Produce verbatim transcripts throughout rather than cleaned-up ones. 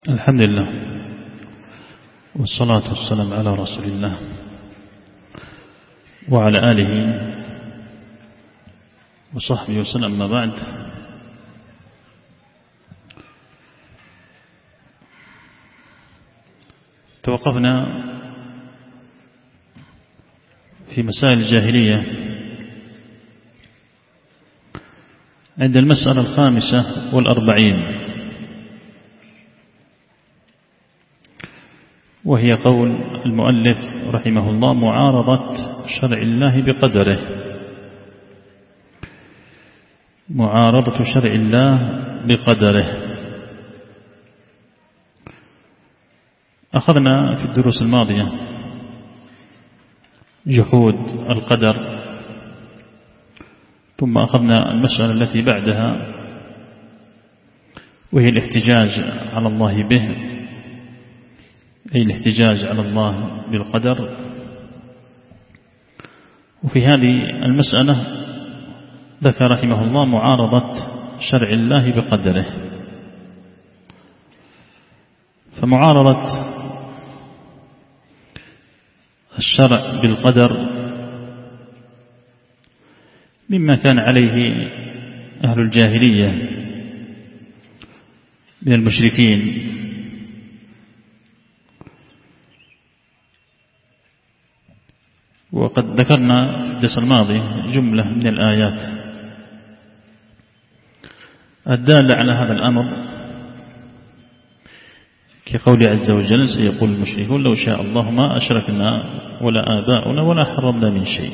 الحمد لله والصلاة والسلام على رسول الله وعلى آله وصحبه وسلم. ما بعد، توقفنا في مسائل الجاهلية عند المسألة الخامسة والأربعين، وهي قول المؤلف رحمه الله: معارضة شرع الله بقدره. معارضة شرع الله بقدره. أخذنا في الدروس الماضية جحود القدر، ثم أخذنا المسألة التي بعدها وهي الاحتجاج على الله به، أي الاحتجاج على الله بالقدر. وفي هذه المسألة ذكر رحمه الله معارضة شرع الله بقدره. فمعارضة الشرع بالقدر مما كان عليه أهل الجاهلية من المشركين، وقد ذكرنا في الدرس الماضي جملة من الآيات الدالة على هذا الأمر، كقول عز وجل: سيقول المشركون لو شاء الله ما أشركنا ولا آباؤنا ولا حرمنا من شيء،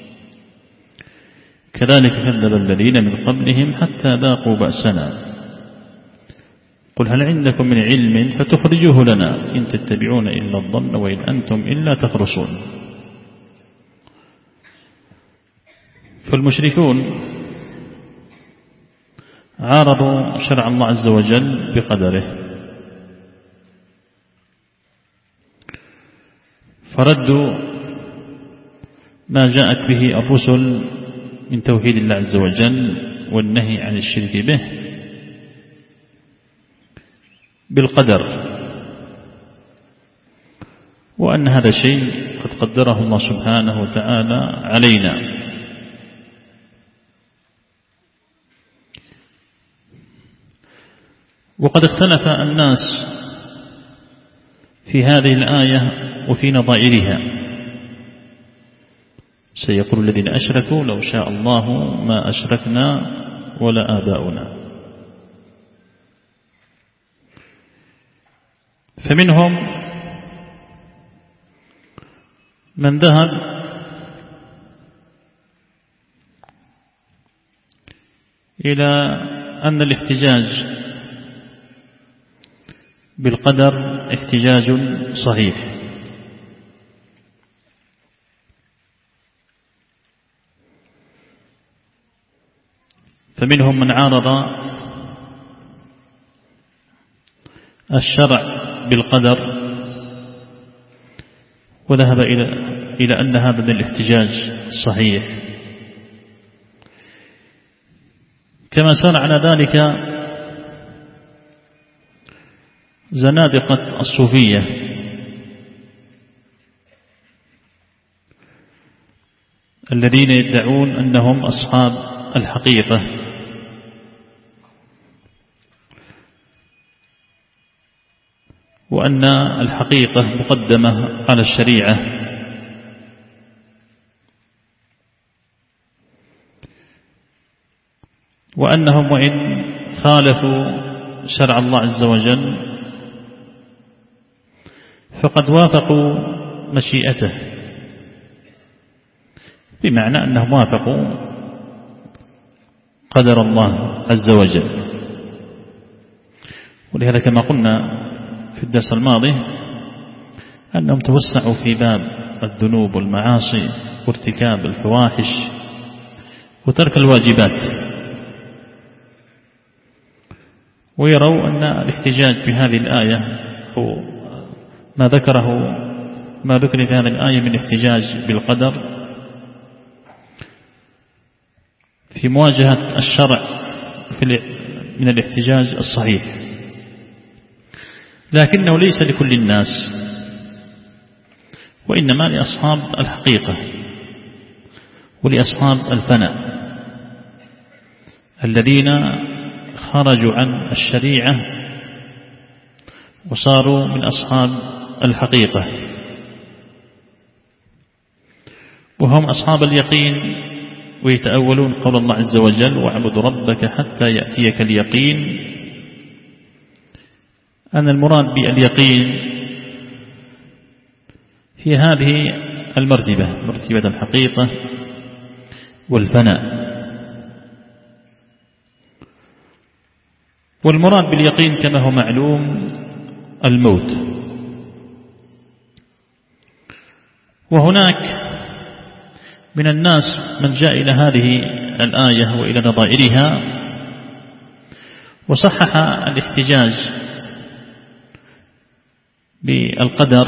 كذلك كذب الذين من قبلهم حتى ذاقوا بأسنا، قل هل عندكم من علم فتخرجوه لنا إن تتبعون إلا الظن وإن أنتم إلا تخرصون. فالمشركون عارضوا شرع الله عز وجل بقدره، فردوا ما جاءت به الرسل من توحيد الله عز وجل والنهي عن الشرك به بالقدر، وأن هذا شيء قد قدره الله سبحانه وتعالى علينا. وقد اختلف الناس في هذه الآية وفي نظائرها. سيقول الذين أشركوا لو شاء الله ما أشركنا ولا آباؤنا. فمنهم من ذهب إلى أن الاحتجاج بالقدر احتجاج صحيح، فمنهم من عارض الشرع بالقدر وذهب إلى إلى أن هذا الاحتجاج صحيح، كما سار على ذلك زنادقة الصوفية الذين يدعون أنهم أصحاب الحقيقة، وأن الحقيقة مقدمة على الشريعة، وأنهم وإن خالفوا شرع الله عز وجل فقد وافقوا مشيئته، بمعنى أنهم وافقوا قدر الله عز وجل. ولهذا كما قلنا في الدرس الماضي أنهم توسعوا في باب الذنوب والمعاصي وارتكاب الفواحش وترك الواجبات، ويروا أن الاحتجاج بهذه الآية هو ما ذكره ما ذكر في هذه الآية من احتجاج بالقدر في مواجهة الشرع من الاحتجاج الصحيح، لكنه ليس لكل الناس، وإنما لأصحاب الحقيقة ولأصحاب الفناء الذين خرجوا عن الشريعة وصاروا من أصحاب الحقيقة، وهم أصحاب اليقين، ويتأولون قول الله عز وجل: واعبد ربك حتى يأتيك اليقين، أن المراد باليقين في هذه المرتبة، مرتبة الحقيقة والفناء. والمراد باليقين كما هو معلوم الموت. وهناك من الناس من جاء إلى هذه الآية وإلى نظائرها وصحح الاحتجاج بالقدر،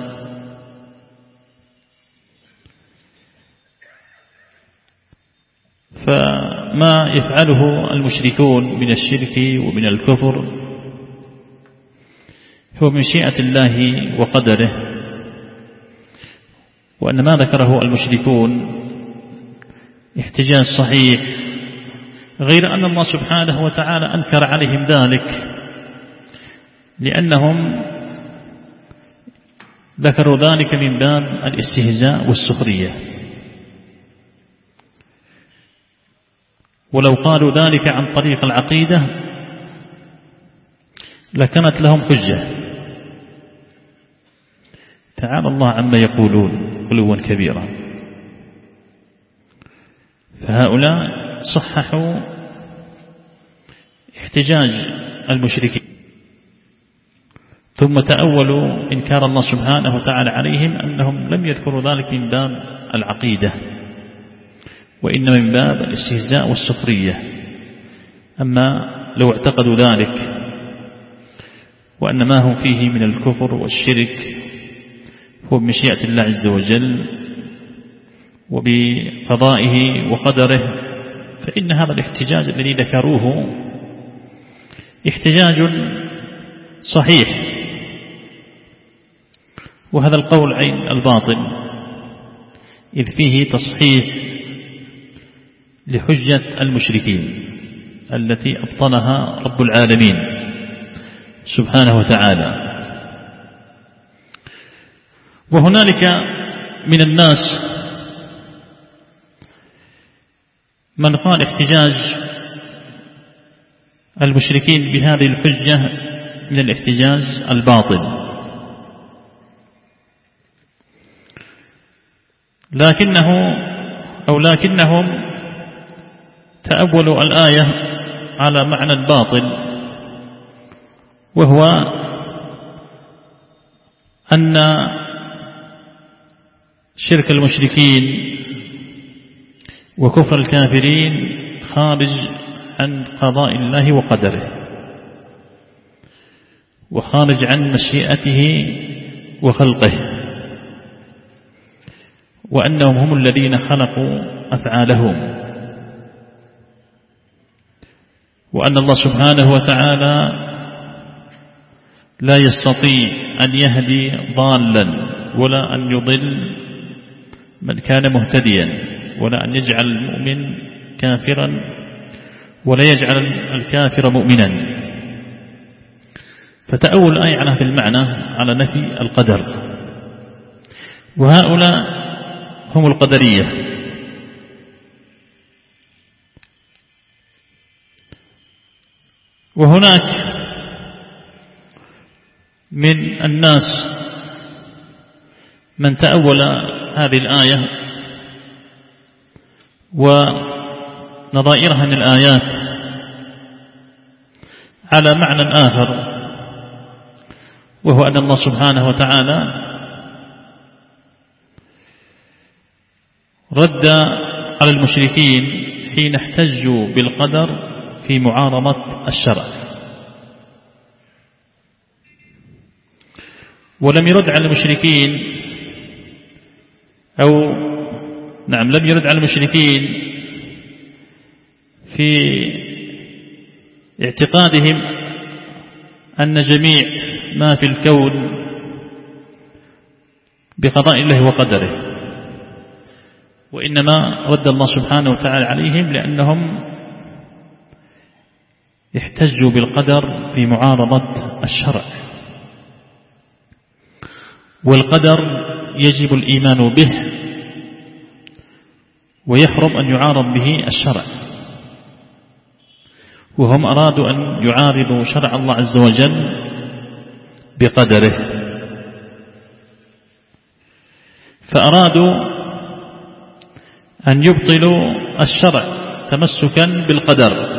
فما يفعله المشركون من الشرك ومن الكفر هو من مشيئة الله وقدره، وأن ما ذكره المشركون احتجاج صحيح، غير أن الله سبحانه وتعالى أنكر عليهم ذلك لأنهم ذكروا ذلك من باب الاستهزاء والسخرية، ولو قالوا ذلك عن طريق العقيدة لكانت لهم حجة. تعالى الله عما يقولون علوا كبيرا. فهؤلاء صححوا احتجاج المشركين، ثم تأولوا إنكار الله سبحانه وتعالى عليهم أنهم لم يذكروا ذلك من باب العقيدة، وإنما من باب الاستهزاء والسخرية. أما لو اعتقدوا ذلك وأن ما هم فيه من الكفر والشرك هو بمشيئة الله عز وجل وبقضائه وقدره، فإن هذا الاحتجاج الذي ذكروه احتجاج صحيح، وهذا القول عين الباطل، إذ فيه تصحيح لحجة المشركين التي أبطلها رب العالمين سبحانه وتعالى. وهنالك من الناس من قال احتجاج المشركين بهذه الحجة من الاحتجاج الباطل، لكنه أو لكنهم تأولوا الآية على معنى الباطل، وهو أن شرك المشركين وكفر الكافرين خارج عن قضاء الله وقدره، وخارج عن مشيئته وخلقه، وأنهم هم الذين خلقوا أفعالهم، وأن الله سبحانه وتعالى لا يستطيع أن يهدي ضالا ولا أن يضل من كان مهتديا، ولا أن يجعل المؤمن كافرا ولا يجعل الكافر مؤمنا. فتأول الآية على هذا المعنى على نفي القدر، وهؤلاء هم القدرية. وهناك من الناس من تأول هذه الآية ونظائرها من الآيات على معنى آخر، وهو أن الله سبحانه وتعالى رد على المشركين حين احتجوا بالقدر في معارضة الشرع، ولم يرد على المشركين أو نعم لم يرد على المشركين في اعتقادهم أن جميع ما في الكون بقضاء الله وقدره، وإنما رد الله سبحانه وتعالى عليهم لأنهم احتجوا بالقدر في معارضة الشرع، والقدر يجب الإيمان به ويحرم أن يعارض به الشرع، وهم أرادوا أن يعارضوا شرع الله عز وجل بقدره، فأرادوا أن يبطلوا الشرع تمسكا بالقدر،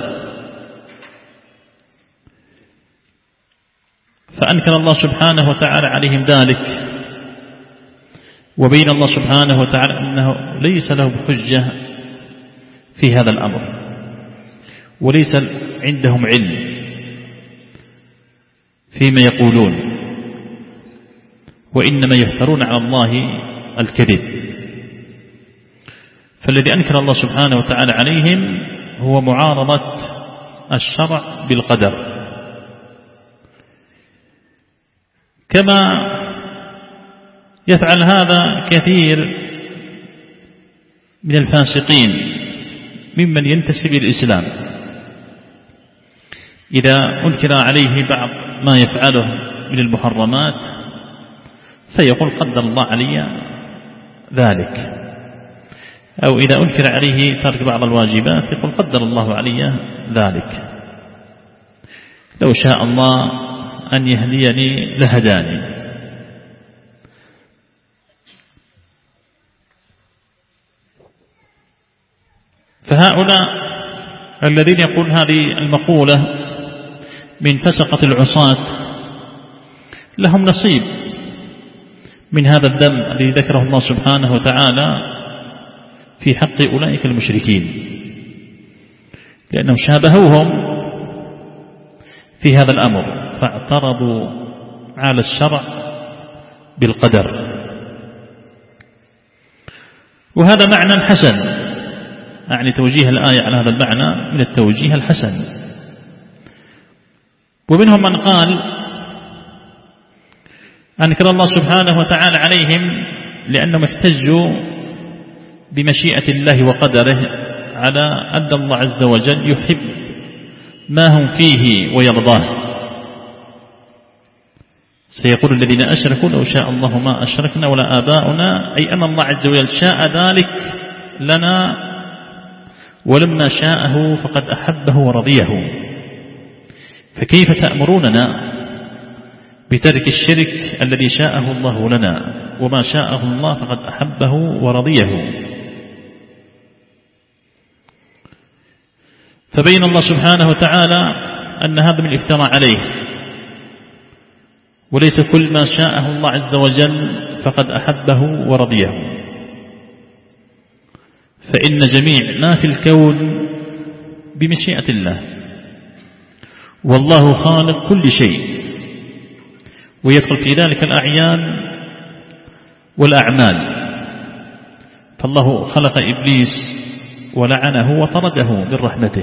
فأنكر الله سبحانه وتعالى عليهم ذلك، وبين الله سبحانه وتعالى أنه ليس له حجة في هذا الأمر، وليس عندهم علم فيما يقولون، وإنما يفترون على الله الكذب. فالذي أنكر الله سبحانه وتعالى عليهم هو معارضة الشرع بالقدر، كما يفعل هذا كثير من الفاسقين ممن ينتسب إلى الإسلام، إذا أنكر عليه بعض ما يفعله من المحرمات فيقول قدر الله علي ذلك، أو إذا أنكر عليه ترك بعض الواجبات يقول قدر الله علي ذلك، لو شاء الله أن يهديني لهداني. فهؤلاء الذين يقول هذه المقولة من فسقة العصاة لهم نصيب من هذا الذم الذي ذكره الله سبحانه وتعالى في حق أولئك المشركين، لأنهم شابهوهم في هذا الأمر فاعترضوا على الشرع بالقدر، وهذا معنى حسن، يعني توجيه الآية على هذا المعنى من التوجيه الحسن. ومنهم من قال أنكر الله سبحانه وتعالى عليهم لأنهم احتجوا بمشيئة الله وقدره على أن الله عز وجل يحب ما هم فيه ويرضاه. سيقول الذين أشركوا لو شاء الله ما أشركنا ولا آباؤنا، أي أن الله عز وجل شاء ذلك لنا، ولما شاءه فقد أحبه ورضيه، فكيف تأمروننا بترك الشرك الذي شاءه الله لنا، وما شاءه الله فقد أحبه ورضيه. فبين الله سبحانه وتعالى أن هذا من الافتراء عليه، وليس كل ما شاءه الله عز وجل فقد أحبه ورضيه، فإن جميع ما في الكون بمشيئة الله، والله خالق كل شيء، ويدخل في ذلك الأعيان والأعمال. فالله خلق إبليس ولعنه وطرده من رحمته،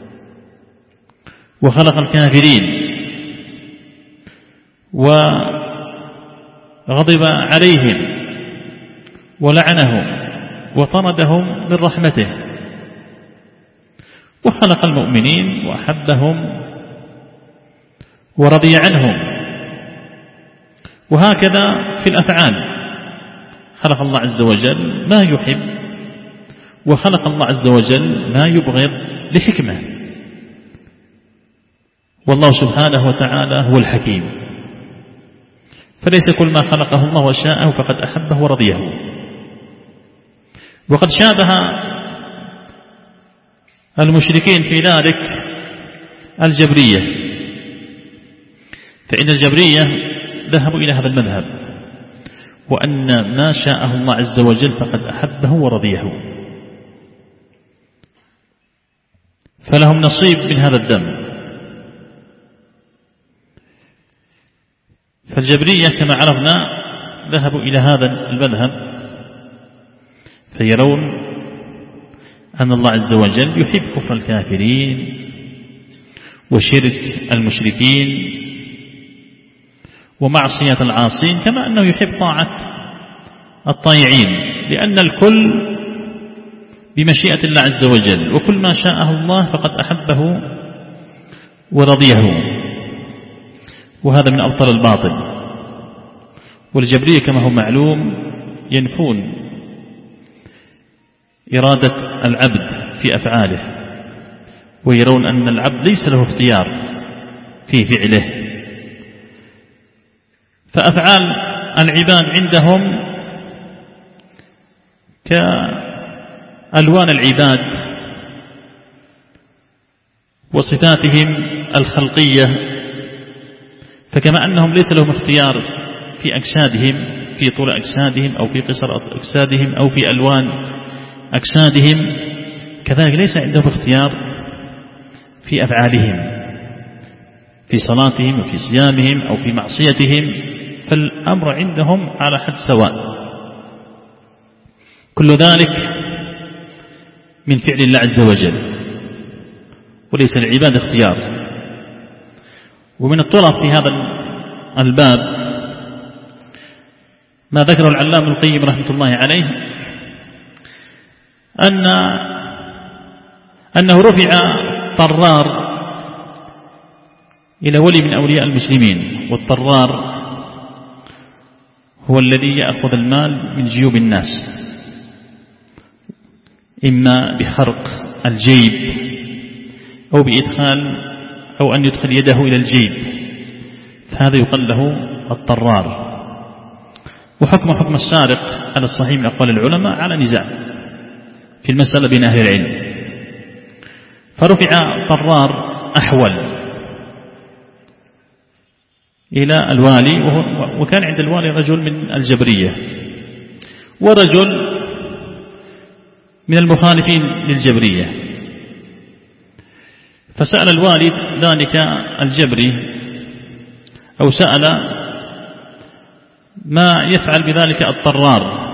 وخلق الكافرين وغضب عليهم ولعنهم وطردهم من رحمته، وخلق المؤمنين وأحبهم ورضي عنهم. وهكذا في الأفعال، خلق الله عز وجل ما يحب، وخلق الله عز وجل ما يبغض لحكمة، والله سبحانه وتعالى هو الحكيم، فليس كل ما خلقه الله وشاءه فقد أحبه ورضيه. وقد شابه المشركين في ذلك الجبرية، فإن الجبرية ذهبوا إلى هذا المذهب، وأن ما شاءه الله عز وجل فقد أحبه ورضيه، فلهم نصيب من هذا الذم. فالجبرية كما عرفنا ذهبوا إلى هذا المذهب، فيرون أن الله عز وجل يحب كفر الكافرين وشرك المشركين، ومعصية العاصين، كما أنه يحب طاعة الطائعين، لأن الكل بمشيئة الله عز وجل، وكل ما شاءه الله فقد أحبه ورضيه، وهذا من أبطال الباطل. والجبرية كما هو معلوم ينفون إرادة العبد في أفعاله، ويرون أن العبد ليس له اختيار في فعله، فأفعال العباد عندهم كألوان العباد وصفاتهم الخلقية، فكما أنهم ليس لهم اختيار في أجسادهم، في طول أجسادهم أو في قصر أجسادهم أو في ألوان أجسادهم، كذلك ليس عندهم اختيار في أفعالهم، في صلاتهم وفي صيامهم أو في معصيتهم، فالأمر عندهم على حد سواء. كل ذلك من فعل الله عز وجل، وليس العباد اختيار. ومن الطرف في هذا الباب ما ذكره العلامة القيم رحمة الله عليه، أن أنه رفع طرار إلى ولي من أولياء المسلمين، والطرار هو الذي يأخذ المال من جيوب الناس، إما بخرق الجيب أو بإدخال أو أن يدخل يده إلى الجيب، فهذا يقال له الطرار. وحكم حكم السارق على الصحيح من أقوال العلماء على نزاع في المسألة بين أهل العلم. فرفع طرار أحول إلى الوالي، وكان عند الوالي رجل من الجبرية ورجل من المخالفين للجبرية، فسأل الوالد ذلك الجبري أو سأل ما يفعل بذلك الطرار،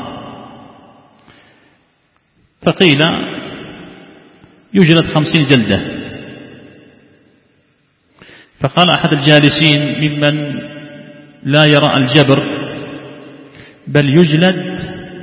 فقيل يجلد خمسين جلدة. فقال أحد الجالسين ممن لا يرى الجبر بل يجلد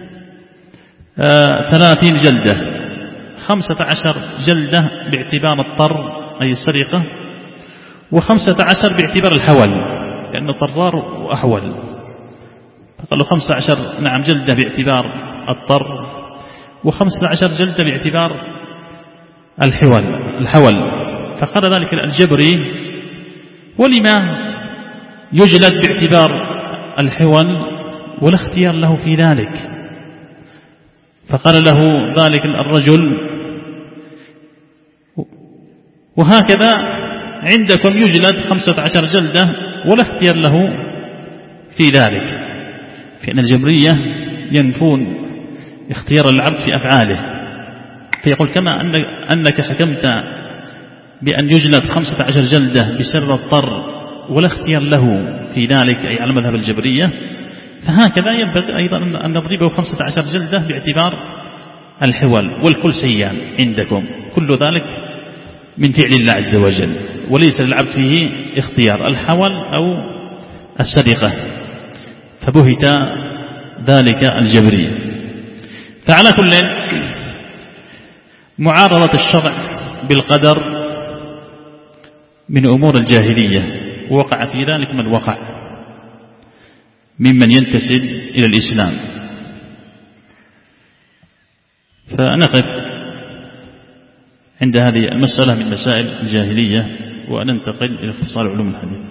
آه ثلاثين جلدة، خمسة عشر جلدة باعتبار الطر أي السرقة، وخمسة عشر باعتبار الحول لأنه طرار وأحول. فقالوا خمسة عشر نعم جلدة باعتبار الطر، وخمسة عشر جلدة باعتبار الحول الحول فقال ذلك الجبري ولما يجلد باعتبار الحول ولا اختيار له في ذلك؟ فقال له ذلك الرجل وهكذا عندكم يجلد خمسة عشر جلدة ولا اختيار له في ذلك، فإن الجبرية ينفون اختيار العبد في أفعاله. فيقول كما أنك حكمت بأن يجلد خمسة عشر جلدة بسر الطر ولا اختيار له في ذلك أي على مذهب الجبرية، فهكذا ينبغي أيضا أن نضربه خمسة عشر جلدة باعتبار الحول والكل سيان عندكم. كل ذلك من فعل الله عز وجل، وليس للعبد فيه اختيار الحول أو السرقة، فبهت ذلك الجبري. فعلى كل معارضة الشرع بالقدر من أمور الجاهلية، ووقع في ذلك من وقع ممن ينتسب إلى الإسلام. فنقف عند هذه المسألة من مسائل الجاهلية وننتقل إلى اختصار علوم الحديث.